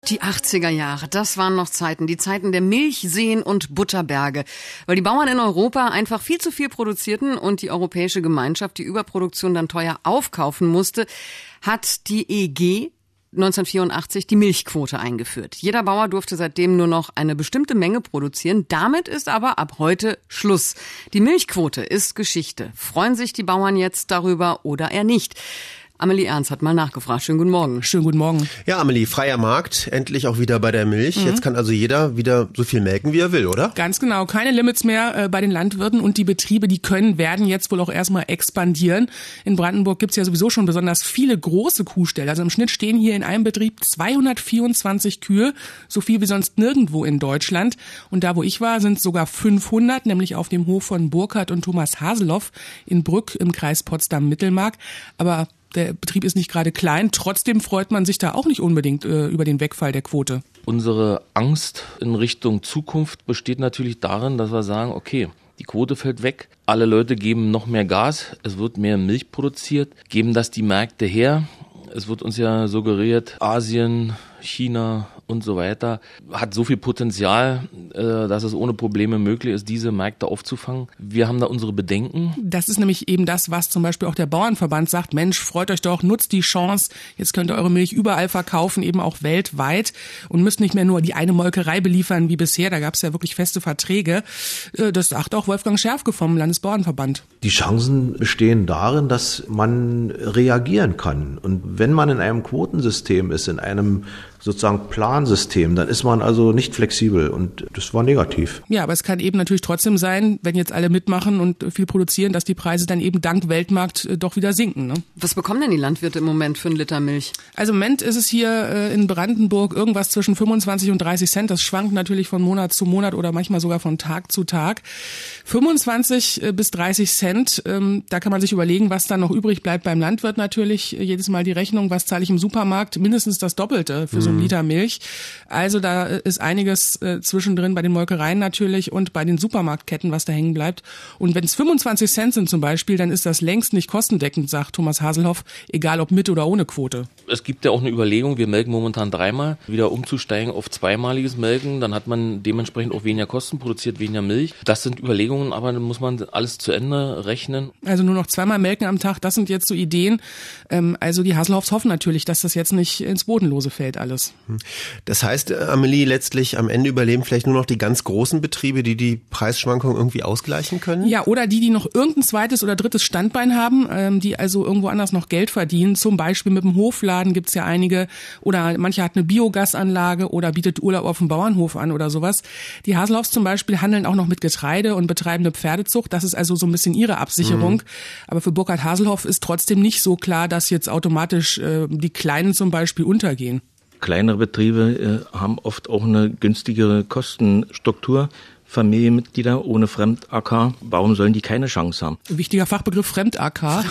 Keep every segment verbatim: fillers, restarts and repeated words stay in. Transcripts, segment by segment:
Die achtziger Jahre, das waren noch Zeiten, die Zeiten der Milchseen und Butterberge. Weil die Bauern in Europa einfach viel zu viel produzierten und die Europäische Gemeinschaft die Überproduktion dann teuer aufkaufen musste, hat die E G neunzehnhundertvierundachtzig die Milchquote eingeführt. Jeder Bauer durfte seitdem nur noch eine bestimmte Menge produzieren. Damit ist aber ab heute Schluss. Die Milchquote ist Geschichte. Freuen sich die Bauern jetzt darüber oder eher nicht? Amelie Ernst hat mal nachgefragt. Schönen guten Morgen. Schönen guten Morgen. Ja, Amelie, freier Markt, endlich auch wieder bei der Milch. Mhm. Jetzt kann also jeder wieder so viel melken, wie er will, oder? Ganz genau, keine Limits mehr äh, bei den Landwirten und die Betriebe, die können, werden jetzt wohl auch erstmal expandieren. In Brandenburg gibt's ja sowieso schon besonders viele große Kuhställe. Also im Schnitt stehen hier in einem Betrieb zweihundertvierundzwanzig Kühe, so viel wie sonst nirgendwo in Deutschland. Und da, wo ich war, sind sogar fünfhundert, nämlich auf dem Hof von Burkhard und Thomas Haseloff in Brück im Kreis Potsdam-Mittelmark. Aber der Betrieb ist nicht gerade klein, trotzdem freut man sich da auch nicht unbedingt äh, über den Wegfall der Quote. Unsere Angst in Richtung Zukunft besteht natürlich darin, dass wir sagen, okay, die Quote fällt weg, alle Leute geben noch mehr Gas, es wird mehr Milch produziert, geben das die Märkte her. Es wird uns ja suggeriert, Asien, China und so weiter hat so viel Potenzial, dass es ohne Probleme möglich ist, diese Märkte aufzufangen. Wir haben da unsere Bedenken. Das ist nämlich eben das, was zum Beispiel auch der Bauernverband sagt. Mensch, freut euch doch, nutzt die Chance. Jetzt könnt ihr eure Milch überall verkaufen, eben auch weltweit und müsst nicht mehr nur die eine Molkerei beliefern wie bisher. Da gab es ja wirklich feste Verträge. Das sagt auch Wolfgang Scherfke vom Landesbauernverband. Die Chancen bestehen darin, dass man reagieren kann. Und wenn man in einem Quotensystem ist, in einem sozusagen Plansystem, dann ist man also nicht flexibel und das war negativ. Ja, aber es kann eben natürlich trotzdem sein, wenn jetzt alle mitmachen und viel produzieren, dass die Preise dann eben dank Weltmarkt doch wieder sinken. Ne? Was bekommen denn die Landwirte im Moment für einen Liter Milch? Also im Moment ist es hier äh, in Brandenburg irgendwas zwischen fünfundzwanzig und dreißig Cent. Das schwankt natürlich von Monat zu Monat oder manchmal sogar von Tag zu Tag. fünfundzwanzig bis dreißig Cent, ähm, da kann man sich überlegen, was dann noch übrig bleibt beim Landwirt natürlich. Jedes Mal die Rechnung, was zahle ich im Supermarkt? Mindestens das Doppelte für so einen Liter Milch. Also da ist einiges äh, zwischendrin bei den Molkereien natürlich und bei den Supermarktketten, was da hängen bleibt. Und wenn es fünfundzwanzig Cent sind zum Beispiel, dann ist das längst nicht kostendeckend, sagt Thomas Haseloff, egal ob mit oder ohne Quote. Es gibt ja auch eine Überlegung, wir melken momentan dreimal, wieder umzusteigen auf zweimaliges Melken, dann hat man dementsprechend auch weniger Kosten, produziert weniger Milch. Das sind Überlegungen, aber dann muss man alles zu Ende rechnen. Also nur noch zweimal melken am Tag, das sind jetzt so Ideen. Ähm, also die Haseloffs hoffen natürlich, dass das jetzt nicht ins Bodenlose fällt alles. Das heißt, Amelie, letztlich am Ende überleben vielleicht nur noch die ganz großen Betriebe, die die Preisschwankungen irgendwie ausgleichen können? Ja, oder die, die noch irgendein zweites oder drittes Standbein haben, ähm, die also irgendwo anders noch Geld verdienen. Zum Beispiel mit dem Hofladen gibt's ja einige. Oder manche hat eine Biogasanlage oder bietet Urlaub auf dem Bauernhof an oder sowas. Die Haseloffs zum Beispiel handeln auch noch mit Getreide und betreiben eine Pferdezucht. Das ist also so ein bisschen ihre Absicherung. Mhm. Aber für Burkhard Haseloff ist trotzdem nicht so klar, dass jetzt automatisch äh, die Kleinen zum Beispiel untergehen. Kleinere Betriebe äh, haben oft auch eine günstigere Kostenstruktur. Familienmitglieder ohne Fremd-A K, warum sollen die keine Chance haben? Wichtiger Fachbegriff Fremd-A K.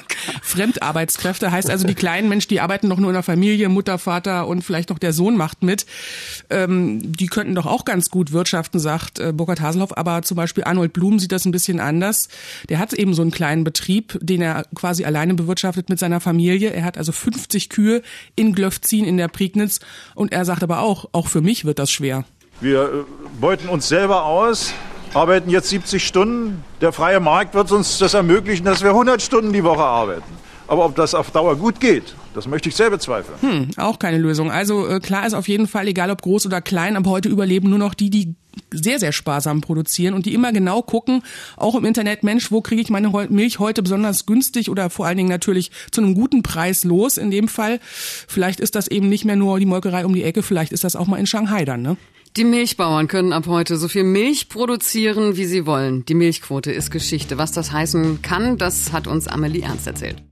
Fremdarbeitskräfte heißt also die kleinen Menschen, die arbeiten doch nur in der Familie, Mutter, Vater und vielleicht noch der Sohn macht mit. Ähm, die könnten doch auch ganz gut wirtschaften, sagt äh, Burkhard Haseloff. Aber zum Beispiel Arnold Blum sieht das ein bisschen anders. Der hat eben so einen kleinen Betrieb, den er quasi alleine bewirtschaftet mit seiner Familie. Er hat also fünfzig Kühe in Glöfzin in der Prignitz und er sagt aber auch, auch für mich wird das schwer. Wir beuten uns selber aus, arbeiten jetzt siebzig Stunden. Der freie Markt wird uns das ermöglichen, dass wir hundert Stunden die Woche arbeiten. Aber ob das auf Dauer gut geht, das möchte ich sehr bezweifeln. Hm, auch keine Lösung. Also äh, klar ist auf jeden Fall, egal ob groß oder klein, aber heute überleben nur noch die, die sehr, sehr sparsam produzieren und die immer genau gucken, auch im Internet, Mensch, wo kriege ich meine Milch heute besonders günstig oder vor allen Dingen natürlich zu einem guten Preis los in dem Fall. Vielleicht ist das eben nicht mehr nur die Molkerei um die Ecke, vielleicht ist das auch mal in Shanghai dann, ne? Die Milchbauern können ab heute so viel Milch produzieren, wie sie wollen. Die Milchquote ist Geschichte. Was das heißen kann, das hat uns Amelie Ernst erzählt.